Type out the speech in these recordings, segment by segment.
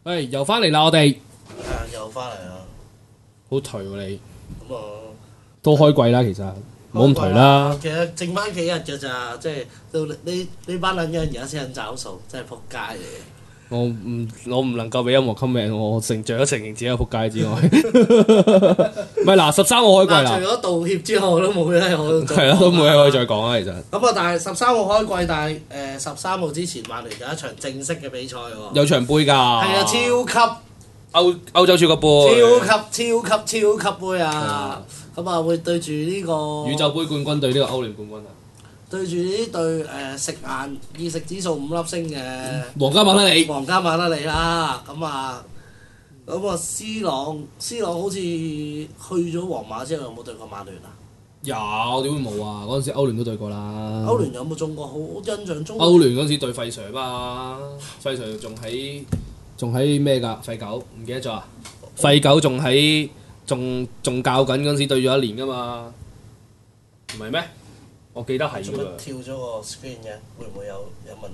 又翻嚟啦，我哋又翻嚟啦。 好頹喎你， 咁啊， 都開季啦，其實冇咁頹啦。 其實剩翻幾日嘅咋，即係到呢班撚樣而家先肯找數，真係撲街嚟嘅。 我唔能夠俾音樂 comment，我除咗承認自己係撲街之外，唔係嗱13號開季啦。 除咗道歉之後，我都冇嘢可以係啦，都冇嘢可以再講啦，其實。 咁啊，但係13號開季，但係13號之前，曼聯有一場正式嘅比賽喎。 有場杯㗎。係啊，超級歐洲超級杯。 超級杯啊！咁啊，會對住呢個宇宙杯冠軍對呢個歐聯冠軍啊！ 對住呢隊食晏意食指數5粒星嘅皇家馬德里啦，咁啊 C 朗好似去咗皇馬之後有冇對過曼聯啊？ 有點會冇啊？嗰陣時歐聯都對過啦。 歐聯有冇中過？好印象中。 歐聯嗰陣時對費 Sir 嘛，費 Sir 仲喺咩㗎？費九唔記得咗啊？費九仲教緊嗰陣時對咗一年㗎嘛？唔係咩？我記得係㗎。 做乜跳咗個 screen 嘅？會唔會有問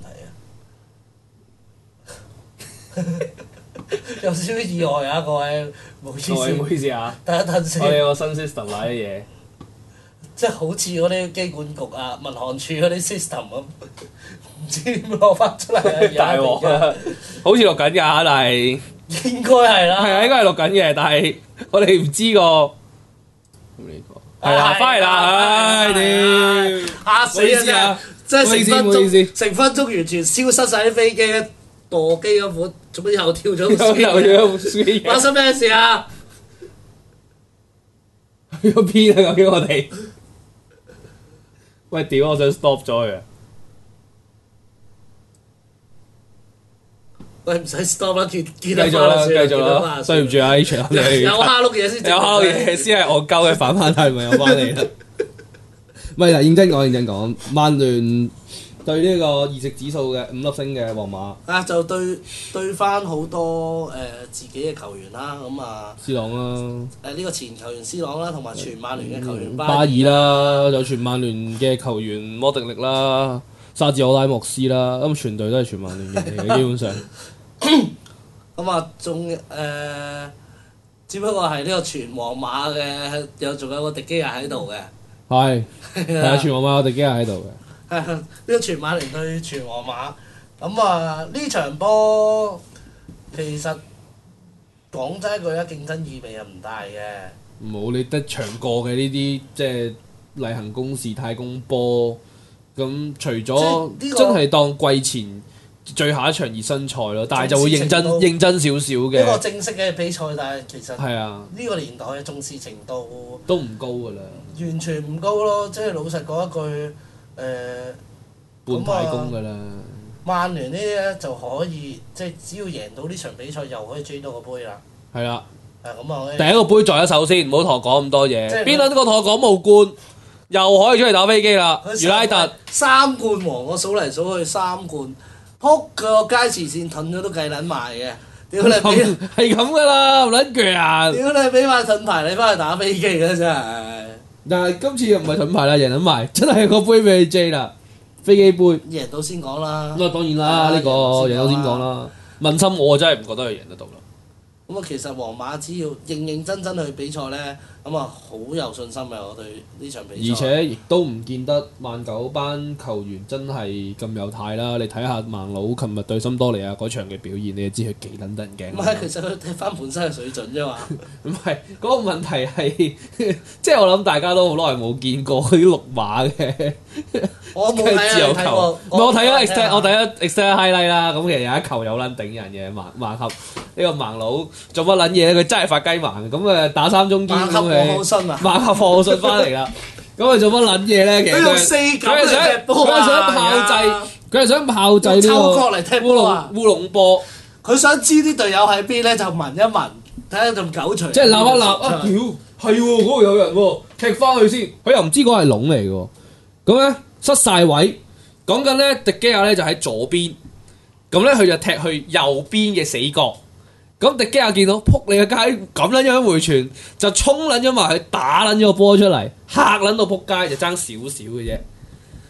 題啊？有少少意外啊！各位，唔好意思。 唔好意思啊！ 等一等先。 我哋有個新 system 買啲嘢。 即係好似嗰啲機管局啊、民航處嗰啲 system 咁，唔知點攞翻出嚟啊！ 大鑊啊！好似錄緊㗎，但係應該係啦。 係啊，應該係錄緊嘅，但係我哋唔知個咁呢個係啦，翻嚟啦，唉屌！ 嚇死啊！真係成分鐘完全消失晒啲飛機嘅墮機嗰款，做乜又跳咗？發生咩事啊？ 去咗邊啊？究竟我哋？喂屌！我想 stop 咗佢啊！ 喂，唔使 stop 啦，繼續啦，對唔住啊 H， 有蝦碌嘢先， 有蝦碌嘢先係我鳩嘅反翻係咪有翻嚟啦？唔係嗱，認真講，曼聯對呢個意食指數嘅5粒星嘅皇馬啊，就對翻好多自己嘅球員啦，咁啊 C 朗啦， 呢個前球員 C 朗啦，同埋全曼聯嘅球員巴爾啦，有全曼聯嘅球員摩迪力啦、沙治奧拉莫斯啦，咁全隊都係全曼聯人嚟嘅，基本上。 咁啊，只不過係呢個全皇馬嘅，仲有個迪基亞喺度嘅。 係啊，全皇馬有迪基亞喺度嘅。 呢個全曼聯對全皇馬，咁啊呢場波其實講真一句咧，競爭意味係唔大嘅。 冇你得場過嘅呢啲，即係例行公事太公波。咁除咗真係當季前最後一場熱身賽咯，但係就會認真少少嘅。 一個正式嘅比賽，但係其實係啊， 呢個年代嘅重視程度都唔高㗎啦。 完全唔高咯，即係老實講一句。 半太公㗎啦！ 曼聯呢啲咧就可以，即係只要贏到呢場比賽，又可以追到個杯啦。 係啦。 咁啊， 第一個杯在一手先，唔好同我講咁多嘢。邊撚個同我講冇冠，又可以出嚟打飛機啦！余拉特 3冠王，我數嚟數去3冠，撲佢個街慈善盾咗都計撚埋嘅。屌你係咁㗎啦，唔撚鋸啊！ 屌你俾塊盾牌你翻去打飛機啦，真係！ 但係今次又唔係盾牌啦，贏撚埋，真係個杯俾你 J 啦，飛機杯。 贏到先講啦。 咁啊當然啦，呢個贏到先講啦。問心我真係唔覺得佢贏得到啦。 咁啊，其實皇馬只要認真去比賽咧，咁啊好有信心嘅，我對呢場比賽。 而且亦都唔見得曼九班球員真係咁有態啦！你睇下曼佬琴日對森多利亞嗰場嘅表現，你就知佢幾撚得人驚。 唔係，其實佢踢翻本身嘅水準啫嘛。 唔係嗰個問題係，即係我諗大家都好耐冇見過嗰啲綠馬嘅。 我冇睇過。 我睇咗 extend highlight 啦。咁其實有一球有撚頂人嘅盲合呢個盲佬做乜撚嘢咧？佢真係發雞盲咁打3中堅咁佢。 馬克霍奧遜翻嚟啦，咁佢做乜撚嘢咧？其實佢係想炮製呢個烏龍波。 佢想知啲隊友喺邊咧，就聞一聞，睇下仲狗除。 即係鬧一鬧啊！屌，係喎，嗰度有人喎，踢翻去先。佢又唔知嗰係籠嚟嘅，咁咧失晒位。講緊咧，迪基亞咧就喺左邊，咁咧佢就踢去右邊嘅死角。咁迪基亞見到撲你個街咁撚樣回傳，就衝撚咗埋去打撚咗個波出嚟，嚇撚到撲街就爭少少嘅啫。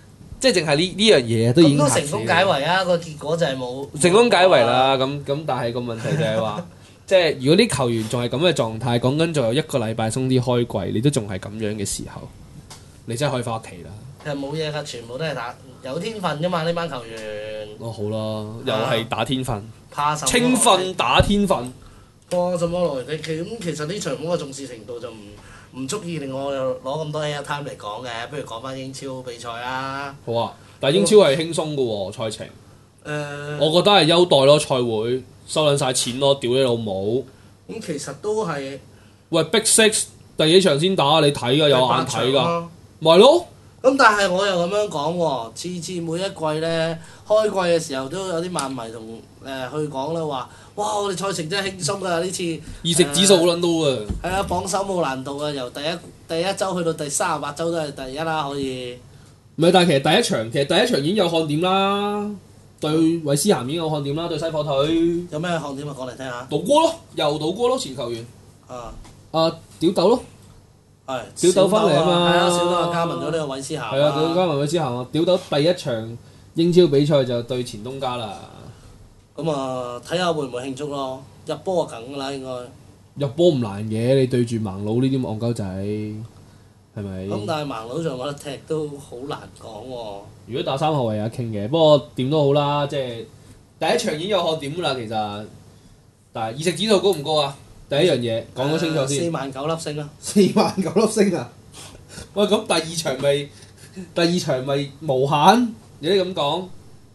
即係淨係呢樣嘢都已經嚇死你咁都成功解圍啊！個結果就係冇成功解圍啦。咁但係個問題就係話，即係如果啲球員仲係咁嘅狀態，講緊仲有1個禮拜鬆啲開季，你都仲係咁樣嘅時候，你真係可以翻屋企啦。 其實冇嘢㗎，全部都係打有天分㗎嘛！呢班球員哦，好啦，又係打天分， 怕什麼青訓打天分。 怕什麼來？咁其實呢場波嘅重視程度就唔足以令我攞咁多 airtime 嚟講嘅，不如講翻英超比賽啦。 好啊，但係英超係輕鬆嘅喎賽程。我覺得係優待咯，賽會收撚晒錢咯，屌你老母！ 咁其實都係喂，Big Six 第幾場先打？你睇㗎，有眼睇㗎，咪係咯。 咁但係我又咁樣講喎，次每一季咧開季嘅時候都有啲曼迷同去講啦，話哇我哋賽程真係輕鬆㗎呢次， 意識指數好撚高啊！ 係啊，榜首冇難度啊，由第一週去到第38週都係第一啦，可以。 唔係，但係其實第一場已經有看點啦，對韋斯咸已經有看點啦，對西火腿。 有咩看點啊？講嚟聽下。 倒戈咯，又倒戈咯，前球員。屌豆咯。 係。 屌豆翻嚟啊嘛。 係啊，小豆啊加盟咗呢個韋斯咸。 係啊，屌加盟韋斯咸啊！屌豆第一場英超比賽就對前東家啦。 咁睇下會唔會慶祝咯？入波就梗㗎啦，應該。 入波唔難嘅，你對住盲佬呢啲戇鳩仔，係咪？ 咁但係盲佬上我覺得踢都好難講喎。 如果打3後衞有得傾嘅，不過點都好啦，即係第一場已經有看點㗎啦，其實。但係意識指數高唔高啊？第一樣嘢講咗清楚先。 49000粒星啊 ！49000粒星啊！喂，咁第二場咪無限？你都咁講？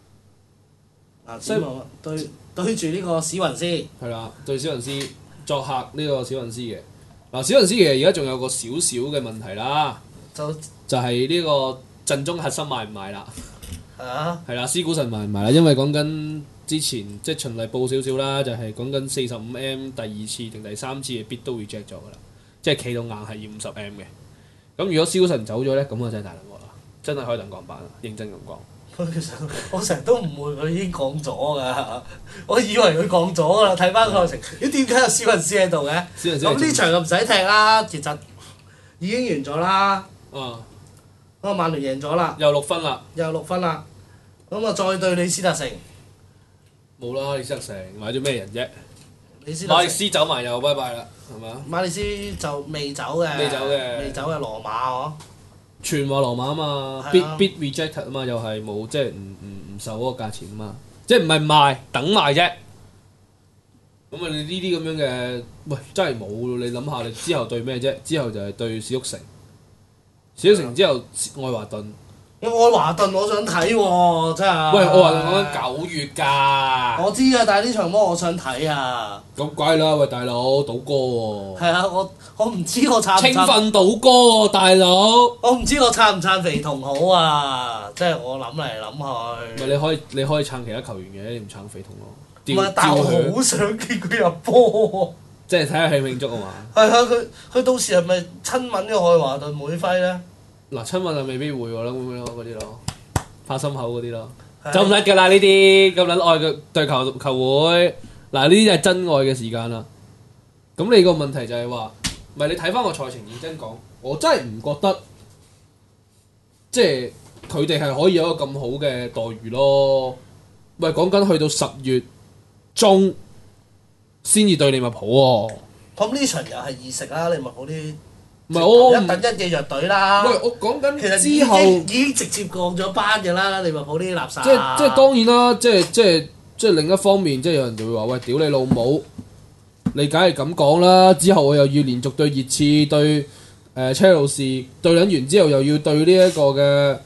對住呢個史雲斯。 係啦，對史雲斯作客呢個史雲斯嘅。嗱，史雲斯其實而家仲有個少少嘅問題啦，就係呢個陣中核心賣唔賣啦？係啦，斯古神賣唔賣啦？因為講緊之前即係循例報少少啦，就係講緊45M 第2次定第3次嘅 bid 都 reject 咗㗎啦，即係企到硬係要50M嘅。咁如果斯古神走咗咧，咁啊真係大鑊啦，真係可以等降班啦，認真咁講。 其實我成日都誤會佢已經降咗㗎，我以為佢降咗㗎啦。睇翻賽程，點解有史雲斯喺度嘅？咁呢場就唔使踢啦，其實已經完咗啦。咁曼聯贏咗啦， 又6分啦， 咁啊再對李斯特城。 冇啦，李斯特城買咗咩人啫？馬利斯走埋又拜拜啦，係嘛？ 馬利斯就未走嘅羅馬嗬。 傳話羅馬啊嘛，bid rejected 啊嘛，又係冇即係唔受嗰個價錢啊嘛，即係唔係賣等賣啫。咁啊，你呢啲咁樣嘅，喂真係冇，你諗下你之後對咩啫？之後就係對史篤城，史篤城之後愛華頓。 愛華頓我想睇喎，真係。 喂，愛華頓講緊9月㗎。 我知啊，但係呢場波我想睇啊。 咁乖啦，喂大佬，賭歌喎。 係啊，我唔知我撐唔撐。 青訓賭歌喎，大佬。 我唔知我撐唔撐肥童好啊，即係我諗嚟諗去。 唔係你可以撐其他球員嘅，你唔撐肥童咯。 唔係，但係我好想見佢入波喎。 即係睇下慶唔慶祝啊嘛。 係啊，佢到時係咪親吻嘅愛華頓會徽咧？ 嗱，親吻就未必會喎啦，咁樣嗰啲咯，拍心口嗰啲咯，就唔得㗎啦呢啲咁撚愛嘅對球會，嗱呢啲就係真愛嘅時間啦。咁你個問題就係話，唔係你睇翻個賽程認真講，我真係唔覺得，即係佢哋係可以有一個咁好嘅待遇咯。喂，講緊去到10月中先至對利物浦喎。 咁呢場又係易食啦，利物浦啲。 唔係我 1等1嘅弱隊啦。 喂，我講緊其實之後已經直接降咗班嘅啦，利物浦啲垃圾。 即係當然啦，即係另一方面，即係有人就會話：喂，屌你老母！你梗係咁講啦。之後我又要連續對熱刺、對車路士，對撚完之後又要對呢一個嘅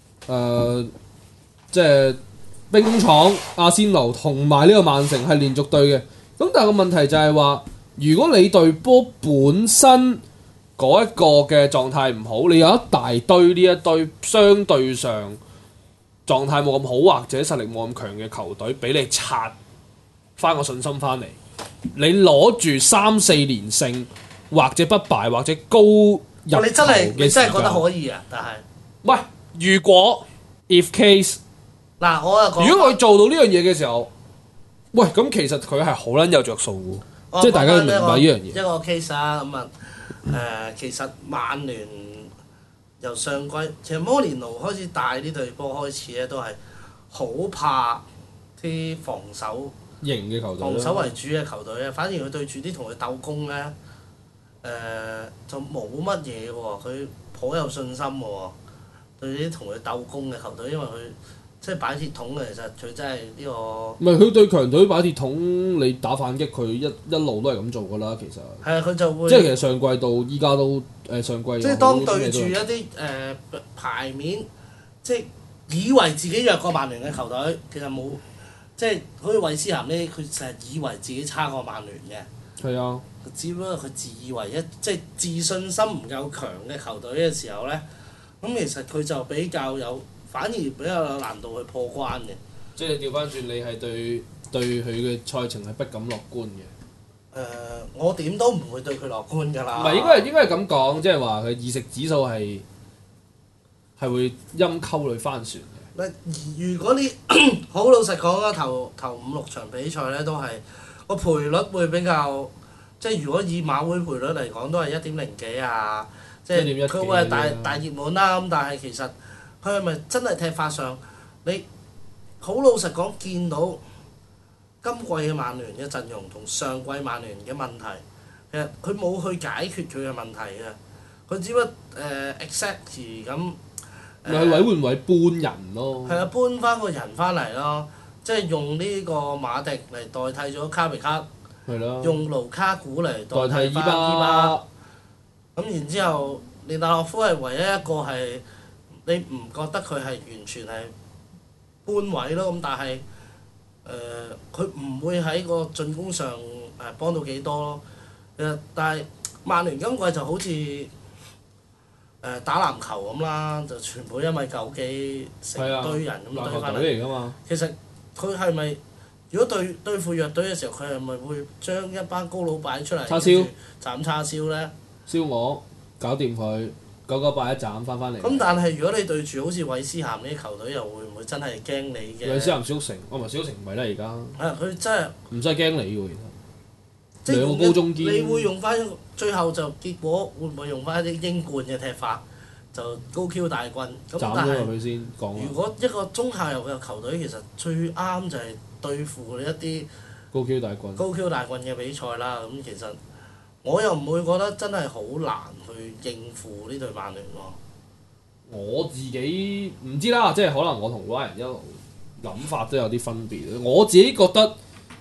即係兵工廠、阿仙奴同埋呢個曼城係連續對嘅。咁但係個問題就係話，如果你隊波本身嗰一個嘅狀態唔好，你有一大堆呢一堆相對上狀態冇咁好或者實力冇咁強嘅球隊，俾你刷翻個信心翻嚟，你攞住3-4連勝或者不敗或者高入球嘅時間， 你真係覺得可以啊？但係喂，如果 if case 嗱，我又講， 如果佢做到呢樣嘢嘅時候，喂咁其實佢係好撚有着數嘅，即係大家要明白呢樣嘢。 一個 case 啊，咁啊其實曼聯由上季其實摩連奴開始帶呢隊波開始咧，都係好怕啲防守型嘅球隊， 防守為主嘅球隊咧。反而佢對住啲同佢鬥攻咧，就冇乜嘢喎。佢頗有信心喎，對啲同佢鬥攻嘅球隊，因為佢即係擺鐵桶嘅，其實佢真係呢個。 唔係佢對強隊擺鐵桶，你打反擊佢一路都係咁做㗎啦，其實。 係啊，佢就會。 即係其實上季到依家都上季。 即係當對住一啲牌面，即係以為自己弱過曼聯嘅球隊，其實冇，即係好似韋斯咸呢，佢成日以為自己差過曼聯嘅。 係啊。 只不過佢自以為即係自信心唔夠強嘅球隊嘅時候咧，咁其實佢就比較有，反而比較有難度去破關嘅。 即係你調翻轉，你係對佢嘅賽程係不敢樂觀嘅。 我點都唔會對佢樂觀㗎啦。 唔係應該係咁講，即係話佢意識指數係會陰溝裏翻船嘅。 如果你好老實講啦，頭5、6場比賽咧都係個賠率會比較。即係如果以馬會賠率嚟講，都係1.0幾啊！即係佢會係大熱門啦。咁但係其實佢係咪真係踢法上？你好老實講，見到今季嘅曼聯嘅陣容同上季曼聯嘅問題，其實佢冇去解決佢嘅問題嘅。佢只不過exactly 咁。 咪去委換位搬人咯。係啊，搬翻個人翻嚟咯，即係用呢個馬迪嚟代替咗卡比卡。用盧卡古嚟代替翻伊巴，咁然之後，連達洛夫係唯一一個係你唔覺得佢係完全係搬位咯。咁但係佢唔會喺個進攻上幫到幾多咯。但係曼聯今季就好似打籃球咁啦，就全部因為救機成堆人咁堆翻嚟。其實佢係咪？如果對付弱隊嘅時候，佢係咪會將一班高佬擺出嚟， 叉燒斬叉燒咧？ 燒鵝搞掂佢，998一斬翻嚟。 咁但係如果你對住好似韋斯咸呢啲球隊，又會唔會真係驚你嘅？ 韋斯咸小城，唔係小城唔係啦而家。 佢真係唔使驚你喎，其實。兩個高中堅。 你會用翻最後就結果會唔會用翻一啲英冠嘅踢法，就高 Q 大棍咁？但係如果一個中下游嘅球隊，其實最啱就係對付一啲高 Q 大棍嘅比賽啦。咁其實我又唔會覺得真係好難去應付呢隊曼聯喎。 我自己唔知啦，即係可能我同 Ryan 一路諗法都有啲分別。我自己覺得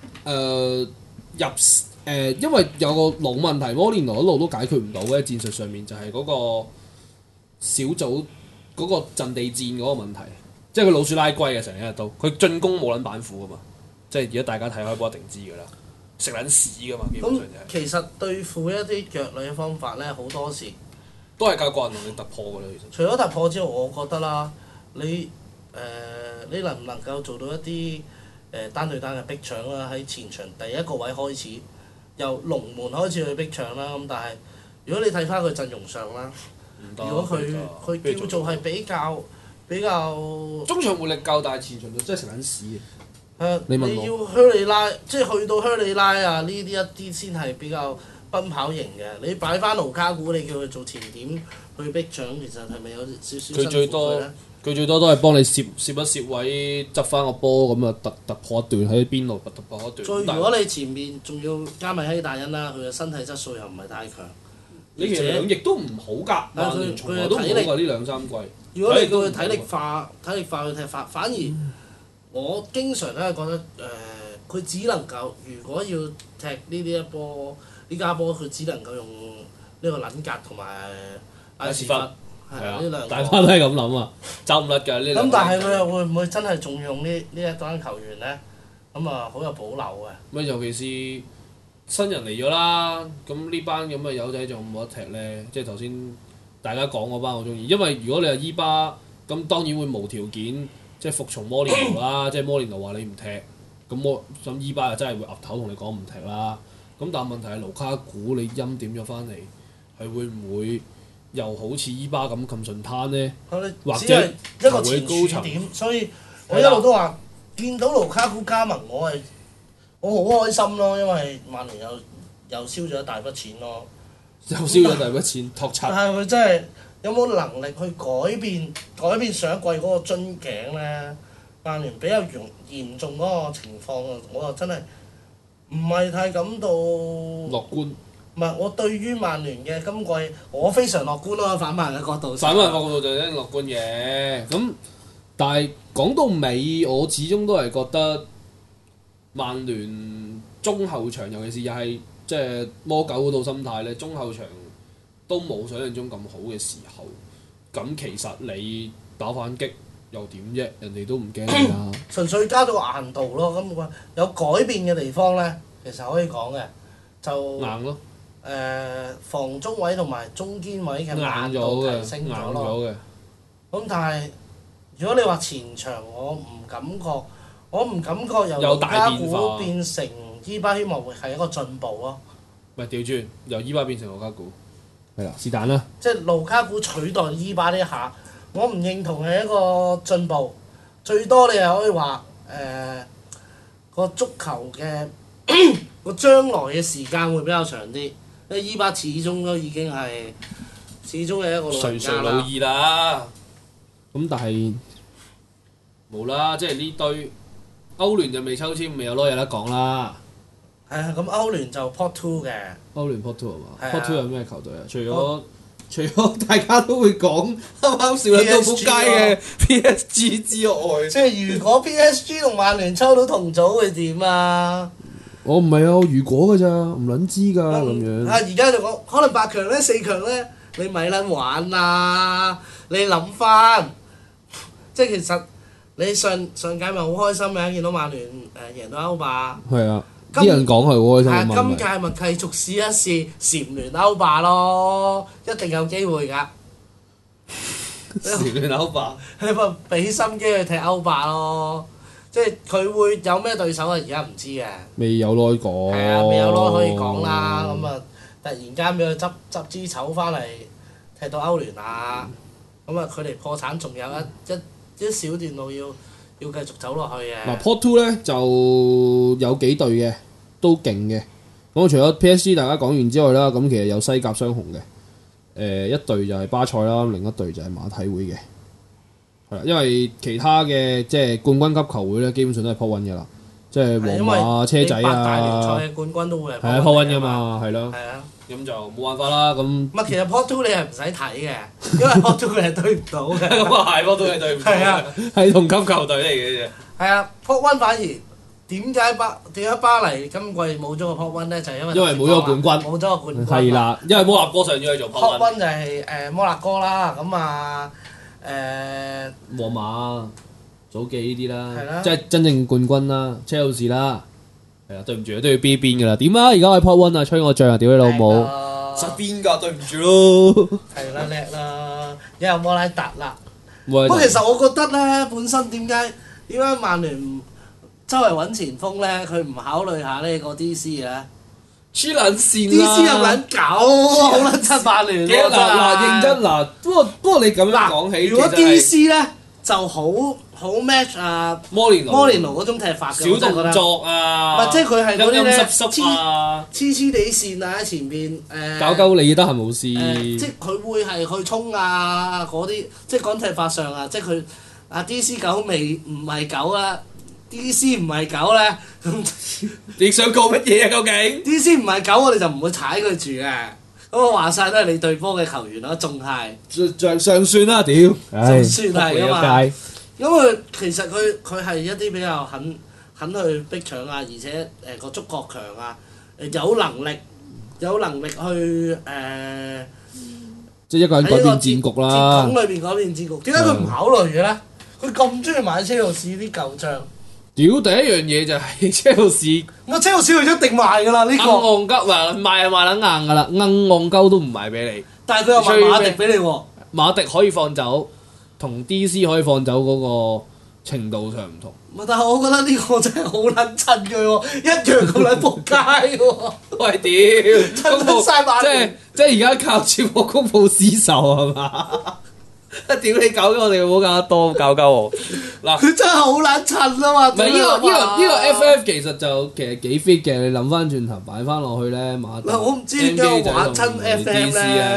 因為有個老問題，摩連奴一路都解決唔到嘅戰術上面，就係嗰個小組嗰個陣地戰嗰個問題。即係佢老鼠拉龜嘅成日都，佢進攻冇撚板斧噶嘛，即係而家大家睇開波一定知㗎啦，食撚屎㗎嘛，基本上就係。 其實對付一啲弱旅嘅方法咧，好多時都係靠個人能力突破㗎啦，其實。 除咗突破之外，我覺得啦，你能唔能夠做到一啲單對單嘅逼搶啦？喺前場第一個位開始，由龍門開始去逼搶啦。咁但係如果你睇翻佢陣容上啦，如果佢叫做係比較中場活力夠，但係前場就真係食撚屎嘅。 你要靴里拉，即係去到靴里拉啊！呢啲一啲先係比較奔跑型嘅。你擺翻盧卡古，你叫佢做前點去逼搶，其實係咪有少少辛苦佢咧？ 佢最多都係幫你攝一攝位，執翻個波咁啊，突破一段喺邊度突破一段。 再如果你前面仲要加埋希大恩啦，佢嘅身體質素又唔係太強。 你其實兩翼都唔好㗎，曼聯從來都唔好㗎呢2、3季。 如果你叫佢體力化去踢法，反而我經常都係覺得佢只能夠如果要踢呢家波，佢只能夠用呢個撚格同埋艾士弗，係啊，呢兩個。 大家都係咁諗啊，走唔甩㗎呢兩個。 咁但係佢又會唔會真係重用呢一班球員咧？咁啊，好有保留嘅。 咪尤其是新人嚟咗啦，咁呢班咁嘅友仔仲冇得踢咧？即係頭先大家講嗰班我中意，因為如果你係伊巴，咁當然會無條件即係服從摩連奴啦，即係摩連奴話你唔踢，咁伊巴就真係會岌頭同你講唔踢啦。咁但係問題係盧卡古你欽點咗翻嚟，係會唔會又好似伊巴咁順攤咧？或者一個前柱點，所以我一路都話見到盧卡古加盟，我好開心咯，因為曼聯又燒咗一大筆錢咯。 又燒咗大筆錢，托柒。 但係佢真係有冇能力去改變上一季嗰個樽頸咧？曼聯比較嚴重嗰個情況，我就真係唔係太感到樂觀。 唔係，我對於曼聯嘅今季，我非常樂觀咯。反曼嘅角度， 反曼角度就一定樂觀嘅。咁但係講到尾，我始終都係覺得曼聯中後場，尤其是又係即係魔狗嗰套心態咧，中後場都冇想象中咁好嘅時候。咁其實你打反擊又點啫？人哋都唔驚你啦。 純粹加到硬度咯。咁有改變嘅地方咧，其實可以講嘅就硬咯。 防中位同埋中堅位嘅硬度提升咗咯。咁但係如果你話前場，我唔感覺由盧卡古變成伊巴希莫會係一個進步咯。 唔係調轉，由伊巴變成盧卡古。係啦，是但啦。 即係盧卡古取代伊巴呢一下，我唔認同係一個進步。最多你又可以話個足球嘅個將來嘅時間會比較長啲。因為伊巴始終都已經係一個老人家啦。垂垂老矣啦。 咁但係冇啦，即係呢堆歐聯就未抽籤，未有攞有得講啦。 係啊，咁歐聯就 Pot 2嘅。 歐聯 Pot 2係嘛？Pot 2有咩球隊啊？除咗大家都會講啱啱笑撚到撲街嘅 PSG 之外， 即係如果 PSG 同曼聯抽到同組會點啊？ 我唔係啊，如果㗎咋，唔撚知㗎咁樣。 而家就講可能8強咧、4強咧，你咪撚玩啦！你諗翻，即係其實你上屆咪好開心嘅，見到曼聯贏到歐霸。係啊，啲人講係好開心啊！今屆咪繼續試一試蟬聯歐霸咯，一定有機會㗎。 蟬聯歐霸， 你咪俾心機去踢歐霸咯。即係佢會有咩對手啊？而家唔知嘅。未有耐講。係啊，未有耐可以講啦。咁啊，突然間俾佢執支醜翻嚟踢到歐聯啊！咁啊，距離破產仲有一小段路要繼續走落去嘅。嗱 Pot 2咧就有幾隊嘅都勁嘅。咁除咗 PSG 大家講完之外啦，咁其實有西甲雙雄嘅。一隊就係巴塞啦，另一隊就係馬體會嘅。係啦，因為其他嘅即係冠軍級球會咧，基本上都係 Pot 1嘅啦，即係皇馬、車仔啊。大聯賽嘅冠軍都會係 Pot 1嘅嘛，係咯。 係啊。 咁就冇辦法啦。咁唔係，其實 Pot 2你係唔使睇嘅，因為 Pot 2你係對唔到嘅。 咁啊係，Pot 2係對唔到。係啊，係同級球隊嚟嘅啫。 係啊，Pot 1反而點解巴黎今季冇咗個 Pot 1咧？就係因為冇咗個冠軍。 冇咗個冠軍。 係啦，因為摩納哥上咗去做 Pot 1就係摩納哥啦，咁啊皇馬、祖記呢啲啦，即係真正冠軍啦，車路士啦。係啊，對唔住，都要邊邊㗎啦。點啊？而家係 Pot 1啊，吹我脹啊！屌你老母！實邊㗎？對唔住咯。係啦， 叻啦，又有摩拉達啦。不過其實我覺得咧，本身點解曼聯周圍揾前鋒咧，佢唔考慮下呢個 D.C. 嘅？ 黐撚線 ！D.C. 又撚搞，好撚柒曼聯喎！ 嗱，認真嗱，不過你咁樣講起， 如果 D.C. 咧就好 match 啊摩連奴嗰種踢法嘅， 小動作啊， 唔係即係佢係嗰啲咧黐地線啊喺前邊搞鳩你得閒冇事。 即係佢會係去衝啊嗰啲，即係講踢法上啊，即係佢啊 D.C. 狗未唔係狗啦。D.C. 唔係狗咧，咁你想講乜嘢啊？究竟 D.C. 唔係狗，我哋就唔會踩佢住嘅。咁我話晒都係你對波嘅球員咯，仲係尚算啦，屌， 仲算係噶嘛。因為其實佢係一啲比較肯去逼搶啊，而且個觸覺強啊，有能力去即係一個人改變戰局啦。 戰局裏邊改變戰局，點解佢唔考慮嘅咧？佢咁中意買車路士啲舊將。 屌，第一樣嘢就係車路士， 我車路士佢一定賣㗎啦呢個。 硬戇鳩話賣撚硬㗎啦，硬戇鳩都唔賣俾你。 但係佢又賣馬迪俾你喎。 馬迪可以放走，同 D.C. 可以放走嗰個程度上唔同。 但係我覺得呢個真係好撚襯佢喎，一樣咁撚仆街喎。 喂屌， 襯晒馬迪。 即係而家靠住我公報私仇係嘛？屌你搞咗我哋唔好搞得多，搞鳩我嗱。佢真係好撚襯啊嘛！唔係呢個 FF 其實幾 fit 嘅，你諗翻轉頭擺翻落去咧馬。 嗱我唔知點解玩親 FM 咧，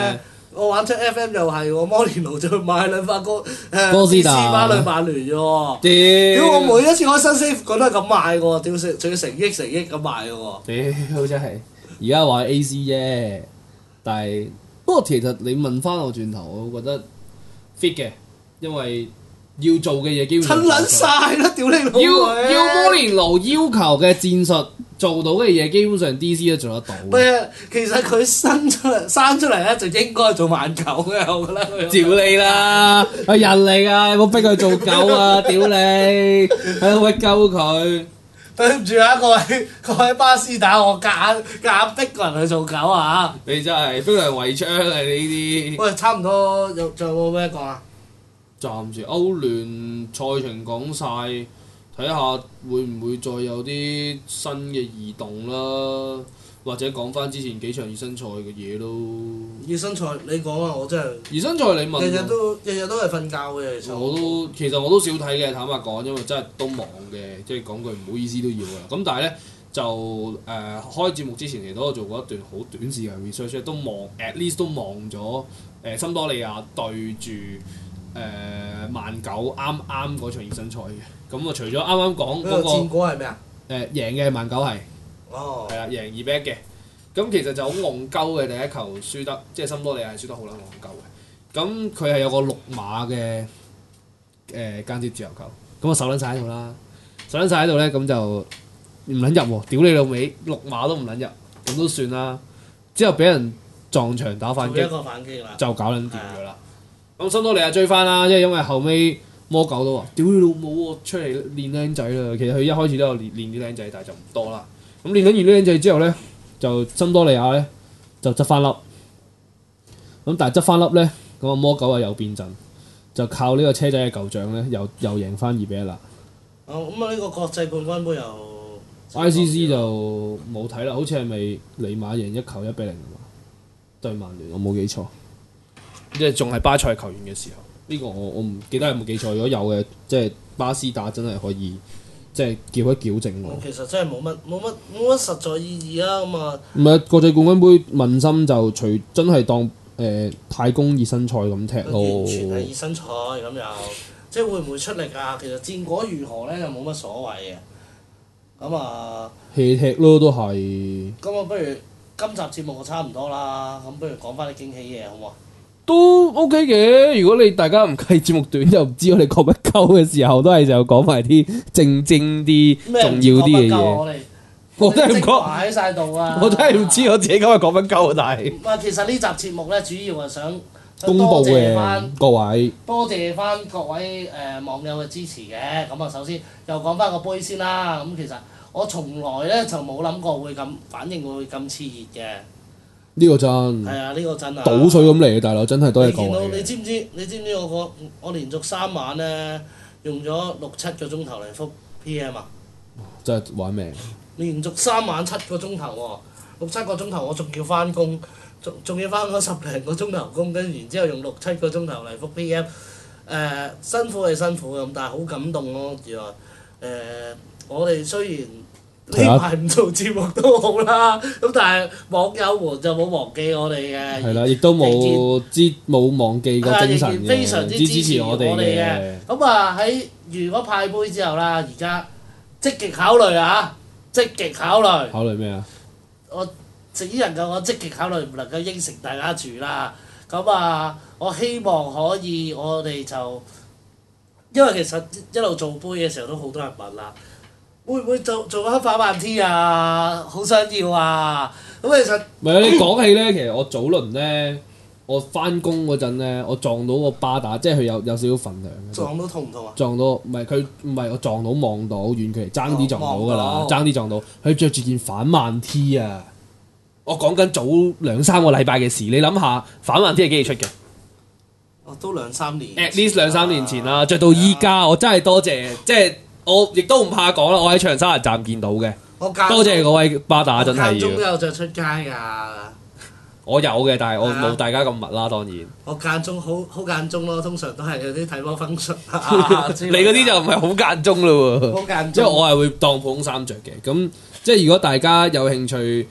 我玩出 FM 又係喎，摩連奴就買兩發哥哥斯達巴去曼聯啫喎。 屌！ 屌我每一次開新 save 講都係咁買嘅喎，屌仲要成億咁買嘅喎。 屌真係，而家話 AC 啫，但係不過其實你問翻我轉頭，我覺得 fit 嘅，因為要做嘅嘢基本上親撚晒啦！屌你老味！ 要摩連奴要求嘅戰術做到嘅嘢，基本上 DC 都做得到。 唔係啊，其實佢生出嚟咧，就應該做慢狗嘅，我覺得佢。 屌你啦！係人嚟㗎，有冇逼佢做狗啊？屌你！喺度屈鳩佢。 對唔住啊，各位巴斯打，我夾硬逼個人去做狗啊！ 你真係非常圍槍啊！你呢啲。 喂，差唔多，仲有冇咩講啊？ 暫時歐聯賽程講晒，睇下會唔會再有啲新嘅異動啦，或者講翻之前幾場熱身賽嘅嘢咯。 熱身賽你講啊，我真係熱身賽你問，日日都係瞓覺嘅。 其實我都少睇嘅，坦白講，因為真係都忙嘅，即係講句唔好意思都要㗎。咁但係咧就開節目之前其實我做過一段好短時間 research， 都望 at least 都望咗森多利亞對住曼九啱嗰場熱身賽嘅。咁啊除咗啱啱講嗰個戰果係咩啊？ 贏嘅曼九係， 哦， 係啦，贏2-1嘅。咁其實就好戇鳩嘅，第一球輸得，即係森多利亞係輸得好撚戇鳩嘅。咁佢係有個6碼嘅間接自由球，咁我手撚晒喺度啦，手撚晒喺度咧，咁就唔撚入喎，屌你老味，6碼都唔撚入，咁都算啦。之後俾人撞牆打反擊， 一個反擊啦， 就搞撚掂㗎啦。咁森多利亞追翻啦，因為後尾魔狗都話：屌你老母，我出嚟練僆仔啦。其實佢一開始都有練啲僆仔，但係就唔多啦。咁練緊完啲僆仔之後咧，就森多利亞咧就執翻粒。咁但係執翻粒咧，咁啊魔狗啊又變陣，就靠呢個車仔嘅舊將咧，又贏翻2-1啦。 咁啊呢個國際冠軍杯又 ICC 就冇睇啦，好似係咪尼馬贏1球1-0啊嘛？對曼聯，我冇記錯。即係仲係巴塞球員嘅時候，呢個我唔記得有冇記錯。如果有嘅，即係巴斯打真係可以，即係叫一矯正我。 其實真係冇乜實在意義啊咁啊！ 唔係國際冠軍杯問心就真係當太公熱身賽咁踢咯。 完全係熱身賽咁又，即係會唔會出力啊？其實戰果如何咧，就冇乜所謂嘅。咁啊 ，hea踢咯都係。 咁啊，不如今集節目就差唔多啦。咁不如講翻啲驚喜嘢好唔好啊？ 都 OK 嘅，如果你大家唔計節目短，又唔知我哋講乜鳩嘅時候，都係就講埋啲正經啲、重要啲嘅嘢。我真係唔講喺曬度啊！ 我真係唔知我自己今日講乜鳩啊！但係其實呢集節目咧，主要係想公佈嘅各位， 多謝翻各位網友嘅支持嘅。咁啊，首先又講翻個杯先啦。咁其實我從來咧就冇諗過會咁反應會咁熾熱嘅。 呢個真係啊！呢個真啊！ 倒水咁嚟嘅大佬，真係多謝各位。 你知唔知我連續3晚咧用咗6-7個鐘頭嚟覆 PM 啊！ 真係玩命！ 連續3晚7個鐘頭喎，6-7個鐘頭我仲要翻工，仲要翻嗰10零個鐘頭工，跟住然之後用6-7個鐘頭嚟覆 PM。辛苦係辛苦咁，但係好感動咯。原來我哋雖然呢排唔做節目都好啦，咁但係網友們就冇忘記我哋嘅， 係啦，亦都冇忘記過精神嘅， 非常之支持我哋嘅。咁啊喺如果派杯之後啦，而家積極考慮啊，積極考慮。考慮咩啊？ 我只能夠我積極考慮，唔能夠應承大家住啦。咁啊，我希望可以我哋就，因為其實一路做杯嘅時候都好多人問啦。會唔會做翻反慢 T 啊？好想要啊！咁其實唔係你講起咧，其實我早輪咧，我翻工嗰陣咧，我撞到個巴打，即係佢有少少份量。 撞到痛唔痛啊？ 撞到唔係我撞到望到遠距離爭啲撞到㗎啦，爭啲撞到。佢着住件反慢 T 啊！我講緊早2-3個禮拜嘅事，你諗下反慢 T 係幾時出嘅？ 都2-3年。 At least 2-3年前啦，着到依家，我真係多謝，即係。我亦都唔怕講啦，我喺長沙灣站見到嘅，多謝嗰位巴打真係要。間中都有着出街㗎。 我有嘅，但係我冇大家咁密啦，當然。 我間中好間中咯，通常都係有啲睇波function。 你嗰啲就唔係好間中咯喎。 好間中。 因為我係會當普通衫着嘅，咁即係如果大家有興趣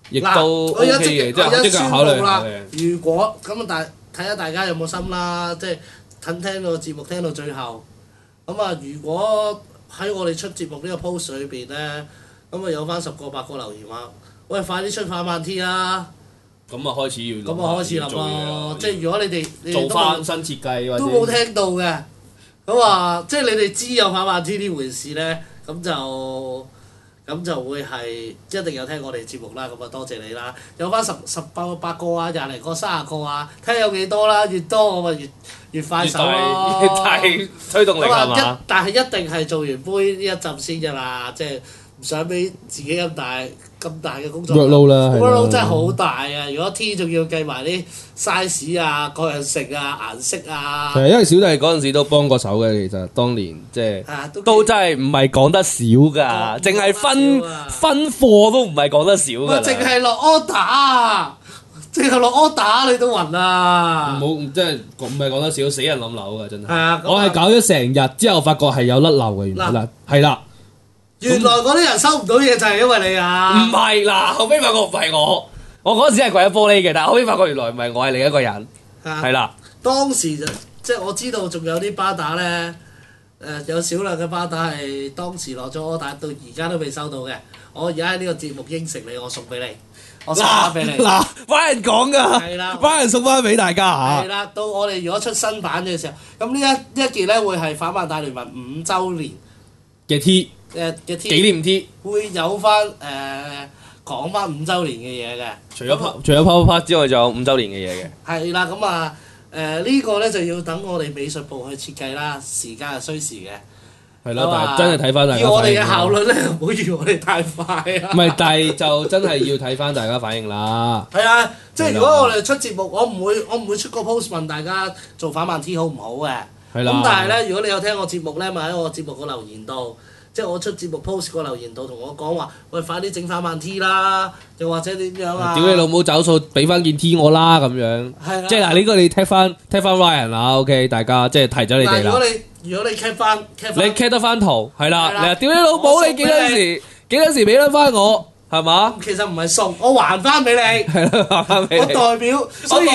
亦都 OK 嘅，即係即刻考慮下嘅。 如果咁睇下大家有冇心啦，即係聽到個節目聽到最後。咁啊，如果喺我哋出節目呢個 post 裏邊咧，咁啊有翻10個8個留言話，喂，快啲出反慢 T 啦！ 咁啊開始要諗， 咁啊開始諗咯，即係如果你哋做翻新設計或者都冇聽到嘅，咁啊即係你哋知有反慢 T 呢回事咧，咁就會係一定有聽我哋節目啦。咁啊多謝你啦，有翻18個啊，20零個30個啊，睇下有幾多啦，越多我咪越快手咯， 越大推動力係嘛？ 但係一定係做完杯呢一陣先㗎啦，即係唔想俾自己咁大嘅工作 workload 啦 ，workload 真係好大啊！如果 T 仲要計埋啲 size 啊、各樣色啊、顏色啊， 係因為小弟嗰陣時都幫過手嘅，其實當年即係都真係唔係講得少㗎，淨係分貨都唔係講得少㗎。 淨係落 order，淨係落 order 你都暈啊！ 唔好即係唔係講得少，死人冧樓㗎真係。 係啊， 我係搞咗成日之後，發覺係有甩漏嘅原來係啦。 原來嗰啲人收唔到嘢就係因為你啊！ 唔係嗱，後尾發覺唔係我嗰陣時係跪咗玻璃嘅，但係後尾發覺原來唔係我係另一個人，係啦。 當時就即係我知道仲有啲巴打咧，有少量嘅巴打係當時落咗 order，到而家都未收到嘅。我而家喺呢個節目應承你，我送俾你，我送翻俾你。嗱， 班人講㗎， 係啦， 班人送翻俾大家嚇。 係啦，到我哋如果出新版嘅時候，咁呢一件咧會係反慢大聯盟5週年嘅 T。 嘅 T 紀念 T 會有翻講翻5週年嘅嘢嘅， 除咗 Power Part 之外，仲有5週年嘅嘢嘅。 係啦，咁啊呢個咧就要等我哋美術部去設計啦，時間係需時嘅。 係咯，但係真係睇翻大家。 要我哋嘅效率咧，唔好預我哋太快啊！ 唔係，但係就真係要睇翻大家反應啦。 係啊，即係如果我哋出節目，我唔會出個 post 問大家做反慢 T 好唔好嘅。係啦。咁但係咧，如果你有聽我節目咧，咪喺我節目個留言度。即係我出節目 post 個留言度同我講話，喂，快啲整反慢 T 啦，又或者點樣啊？ 屌你老母走數，俾翻件 T 我啦咁樣。係即係嗱，呢個你踢翻 Ryan 啦 ，OK， 大家即係提咗你哋啦。如果你 cap 翻，你 cap 得翻圖，係啦，你話屌你老母，你幾多時俾得翻我？係嘛？其實唔係送，我還翻俾你。係咯，還翻俾你。我代表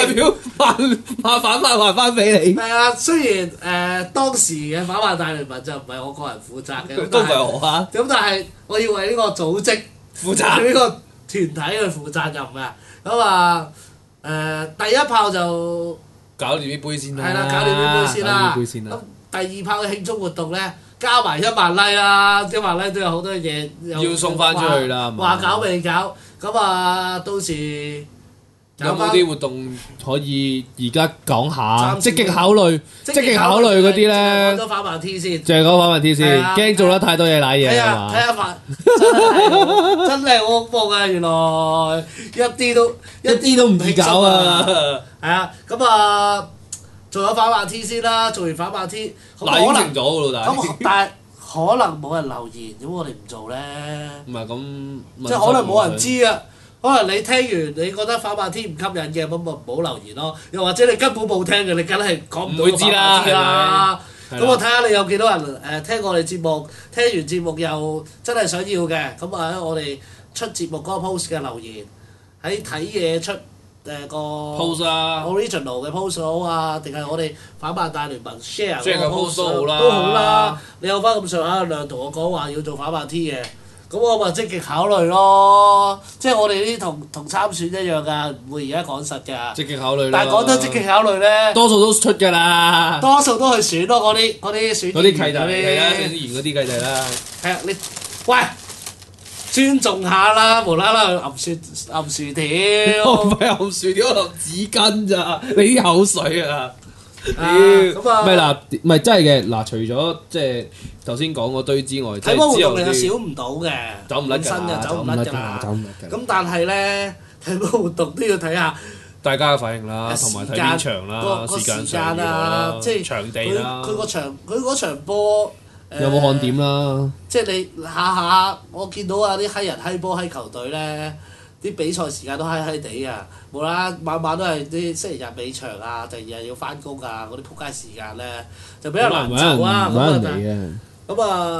還翻俾你。係啊，雖然當時嘅反慢大聯盟就唔係我個人負責嘅，都唔係我啊。咁但係我要為呢個組織負責，呢個團體去負責任嘅。咁啊第一炮就搞掂啲杯先啦。係啦，搞掂啲杯先啦。咁第二炮嘅慶祝活動咧。加埋1萬 like 啦，1萬 like 都有好多嘢要送翻出去啦。話搞未搞，咁啊到時有冇啲活動可以而家講下？積極考慮嗰啲咧。講咗反慢 T 先。淨係講反慢 T 先，驚做得太多嘢賴嘢係嘛？睇下反真係好恐怖㗎，原來一啲都唔易搞啊！係啊，咁啊。做咗反慢 T 先啦，做完反慢 T，可能咗㗎老大。咁但係可能冇人留言，咁我哋唔做咧。唔係咁，即係可能冇人知啊。可能你聽完你覺得反慢 T 唔吸引嘅，咁咪唔好留言咯。又或者你根本冇聽嘅，你梗係講唔到個反慢 T 啦。咁我睇下你有幾多人聽我哋節目，聽完節目又真係想要嘅，咁啊喺我哋出節目嗰個 post 嘅留言，喺睇嘢出。個 post 啊 ，original 嘅 post 好啊，定係我哋反慢大聯盟 share 個 post 都好啦。你有翻咁上下嘅量同我講話要做反慢 T 嘅，咁我咪積極考慮咯。即係我哋呢啲同參選一樣㗎，唔會而家講實㗎。積極考慮。但係講得積極考慮咧，多數都出㗎啦。多數都去選咯，嗰啲選。嗰啲契弟係啊，選議員嗰啲契弟啦。係啊，你喂。尊重下啦，無啦啦揞薯條，我唔係揞薯條，我揞紙巾咋？你啲口水啊！咁啊，唔係嗱，唔係真係嘅嗱，除咗即係頭先講嗰堆之外，睇波活動你又少唔到嘅，走唔甩㗎，走唔甩㗎啦。咁但係咧，睇波活動都要睇下大家嘅反應啦，同埋睇邊場啦，時間啦，即係場地啦，佢嗰場波。有冇看點啦？即係你下下我見到啊啲閪人閪波閪球隊咧，啲比賽時間都閪閪地啊！無啦，晚晚都係啲星期日尾場啊，第二日要翻工啊，嗰啲撲街時間咧就比較難走啊！咁啊，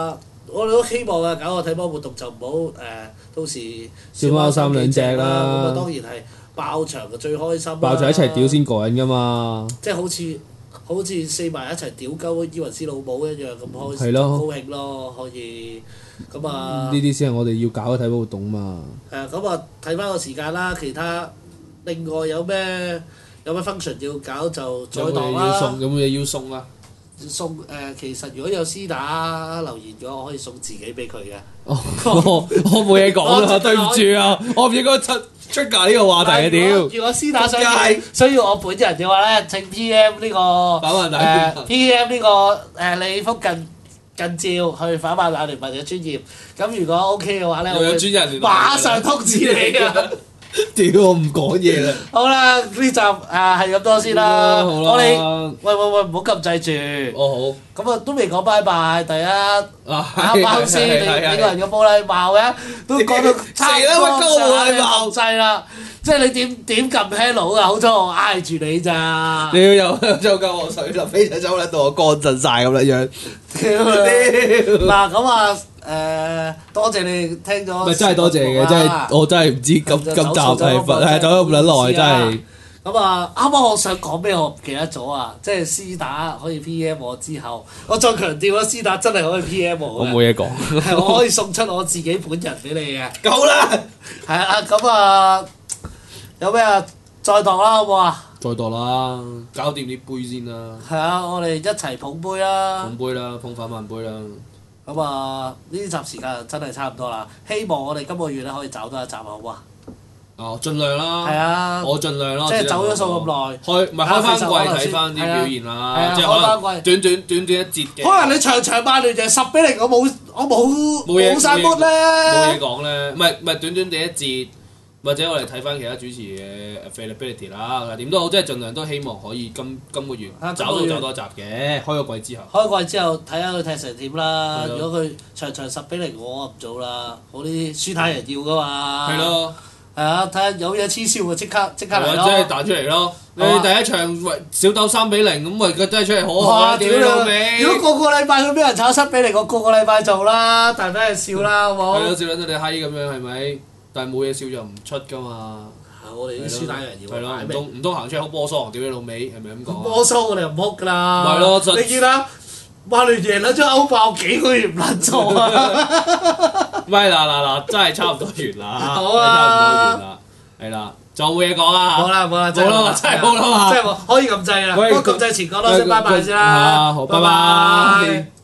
我哋都希望啊，搞個睇波活動就唔好到時小貓三兩隻啦。 咁啊當然係爆場嘅最開心啦。 爆場一齊屌先過癮㗎嘛！ 即係好似四埋一齊屌鳩伊雲斯老母一樣咁開心， 係咯高興咯，可以咁啊！ 呢啲先係我哋要搞嘅睇波活動嘛。 係啊，咁啊睇翻個時間啦，其他另外有咩 function 要搞就再度啦。 有冇嘢要送啊？ 送其實如果有私打留言嘅話，我可以送自己俾佢嘅。 我冇嘢講啦，對唔住啊，我唔應該出價呢個話題啊！屌， 如果私打需要我本人嘅話咧，請 P.M. 呢個P.M. 呢個李福近照去反賣冷聯盟嘅專頁。咁如果 OK 嘅話咧，我會馬上通知你啊！ 屌，我唔講嘢啦。 好啦，呢集係咁多先啦。我哋喂唔好撳掣住。 哦好。咁啊都未講拜拜，第一啱啱先你個人嘅冇禮貌嘅，都講到差唔多掣啦。即係你點撳 hello 啊？好彩我挨住你咋。 你要有周救我水，臨尾就走撚到我乾陣晒咁樣。 嗱咁啊多謝你聽咗。 咪真係多謝嘅，真係我真係唔知今集係走咗咁撚耐，真係。 咁啊，啱啱我想講咩我唔記得咗啊！即係私打可以 P.M 我之後，我再強調啦，私打真係可以 P.M 我。我冇嘢講。 係我可以送出我自己本人俾你嘅。 夠啦！ 係啊，咁啊，有咩啊？再度啦，好唔好啊？ 再度啦，搞掂啲杯先啦。 係啊，我哋一齊捧杯啦！ 捧杯啦，捧反萬杯啦。 咁啊，呢集時間真係差唔多啦。希望我哋今個月咧可以找多一集，好唔好啊？ 哦，盡量啦。 係啊， 我盡量咯。 即係走咗數咁耐， 開翻季睇翻啲表現啦。即係可能短一節嘅。 可能你場曼聯贏10-0，我冇晒 mood 咧。 冇嘢講咧，唔係短地一節，或者我哋睇翻其他主持嘅 availability 啦。點都好，即係盡量都希望可以今個月找多集嘅。開個季之後。 開季之後睇下佢踢成點啦。如果佢場10-0，我唔做啦。我啲輸太人要噶嘛。 係咯。 係啊，睇下有嘢黐線喎，即刻嚟咯！ 即係彈出嚟咯！你第一場小鬥3-0咁，咪佢真係出嚟可愛啊！屌你老味！ 如果個禮拜佢俾人炒7-0，我個禮拜做啦，大俾人笑啦，好冇？ 係咯，笑撚到你閪咁樣係咪？但係冇嘢笑就唔出噶嘛。 我哋啲輸打人要係咯，唔通行出嚟好波桑？屌你老味，係咪咁講？ 波桑我哋又唔哭㗎啦。 係咯， 你見啦，曼聯贏咗張歐爆幾個月唔撚錯啊！ 喂嗱，真係差唔多完啦， 好啊， 差唔多完啦，係啦，仲有冇嘢講啊？ 冇啦，真係冇啦嘛， 即係可以撳掣啦。不過撳掣前講多聲拜拜先啦。 好，拜拜。